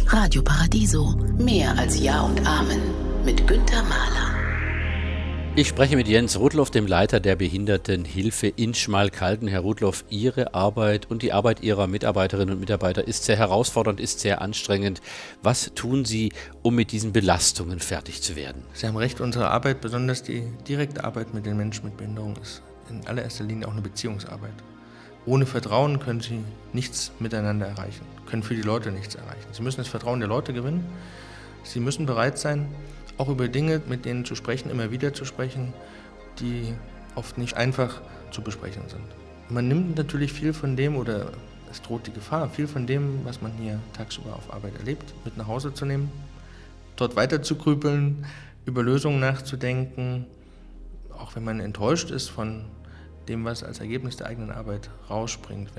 Radio Paradiso. Mehr als Ja und Amen mit Günter Mahler. Ich spreche mit Jens Rudloff, dem Leiter der Behindertenhilfe in Schmalkalden. Herr Rudloff, Ihre Arbeit und die Arbeit Ihrer Mitarbeiterinnen und Mitarbeiter ist sehr herausfordernd, ist sehr anstrengend. Was tun Sie, um mit diesen Belastungen fertig zu werden? Sie haben recht, unsere Arbeit, besonders die direkte Arbeit mit den Menschen mit Behinderung, ist in allererster Linie auch eine Beziehungsarbeit. Ohne Vertrauen können Sie nichts miteinander erreichen, können für die Leute nichts erreichen. Sie müssen das Vertrauen der Leute gewinnen. Sie müssen bereit sein, auch über Dinge mit denen zu sprechen, immer wieder zu sprechen, die oft nicht einfach zu besprechen sind. Man nimmt natürlich viel von dem, oder es droht die Gefahr, viel von dem, was man hier tagsüber auf Arbeit erlebt, mit nach Hause zu nehmen, dort weiter zu grübeln, über Lösungen nachzudenken, auch wenn man enttäuscht ist von dem, was als Ergebnis der eigenen Arbeit rausspringt,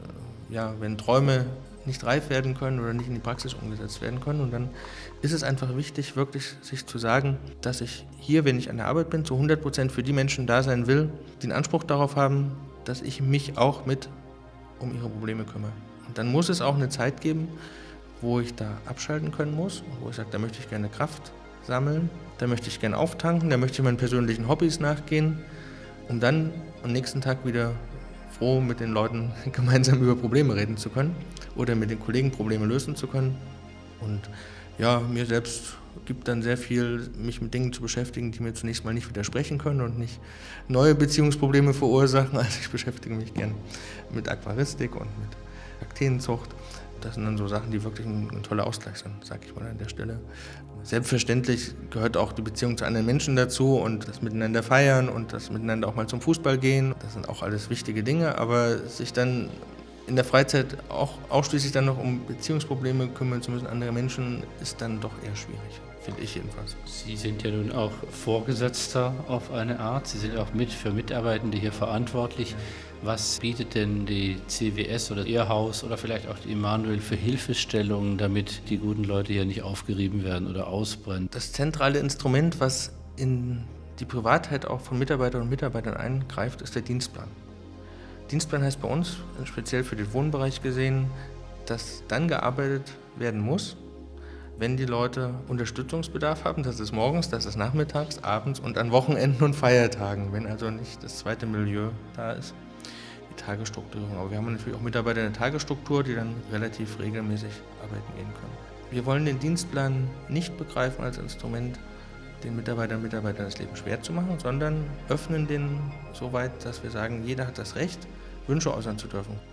wenn Träume nicht reif werden können oder nicht in die Praxis umgesetzt werden können. Und dann ist es einfach wichtig, wirklich sich zu sagen, dass ich hier, wenn ich an der Arbeit bin, zu 100% für die Menschen da sein will, die den Anspruch darauf haben, dass ich mich auch mit um ihre Probleme kümmere. Und dann muss es auch eine Zeit geben, wo ich da abschalten können muss und wo ich sage, da möchte ich gerne Kraft sammeln, da möchte ich gerne auftanken, da möchte ich meinen persönlichen Hobbys nachgehen, um dann am nächsten Tag wieder froh mit den Leuten gemeinsam über Probleme reden zu können oder mit den Kollegen Probleme lösen zu können. Und ja, mir selbst gibt dann sehr viel, mich mit Dingen zu beschäftigen, die mir zunächst mal nicht widersprechen können und nicht neue Beziehungsprobleme verursachen. Also ich beschäftige mich gern mit Aquaristik und mit Kakteenzucht. Das sind dann so Sachen, die wirklich ein toller Ausgleich sind, sage ich mal an der Stelle. Selbstverständlich gehört auch die Beziehung zu anderen Menschen dazu und das Miteinander feiern und das Miteinander auch mal zum Fußball gehen. Das sind auch alles wichtige Dinge, aber sich dann in der Freizeit auch ausschließlich dann noch um Beziehungsprobleme kümmern zu müssen, andere Menschen, ist dann doch eher schwierig, finde ich jedenfalls. Sie sind ja nun auch Vorgesetzter auf eine Art. Sie sind auch für Mitarbeitende hier verantwortlich. Was bietet denn die CWS oder Ihr Haus oder vielleicht auch die Emanuel für Hilfestellungen, damit die guten Leute hier nicht aufgerieben werden oder ausbrennen? Das zentrale Instrument, was in die Privatheit auch von Mitarbeiterinnen und Mitarbeitern eingreift, ist der Dienstplan. Dienstplan heißt bei uns, speziell für den Wohnbereich gesehen, dass dann gearbeitet werden muss, wenn die Leute Unterstützungsbedarf haben. Das ist morgens, das ist nachmittags, abends und an Wochenenden und Feiertagen, wenn also nicht das zweite Milieu da ist. Die Tagesstrukturierung. Aber wir haben natürlich auch Mitarbeiter in der Tagesstruktur, die dann relativ regelmäßig arbeiten gehen können. Wir wollen den Dienstplan nicht begreifen als Instrument, den Mitarbeiterinnen und Mitarbeitern das Leben schwer zu machen, sondern öffnen den so weit, dass wir sagen, jeder hat das Recht, Wünsche äußern zu dürfen.